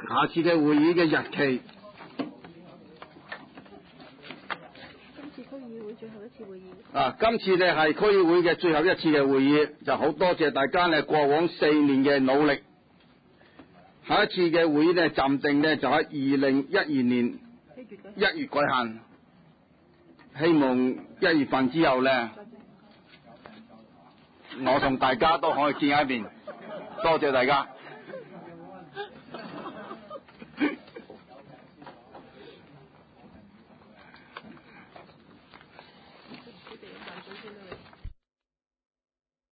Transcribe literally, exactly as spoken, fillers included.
下次嘅會議嘅日期。 今次區議會最後一次會議。 啊，今次呢係區議會嘅最後一次嘅會議，就好多謝大家呢過往四年嘅努力。下一次嘅會議呢暫定呢就喺二零一二年一月舉行，希望一月份之後呢，我同大家都可以見一面。多謝大家。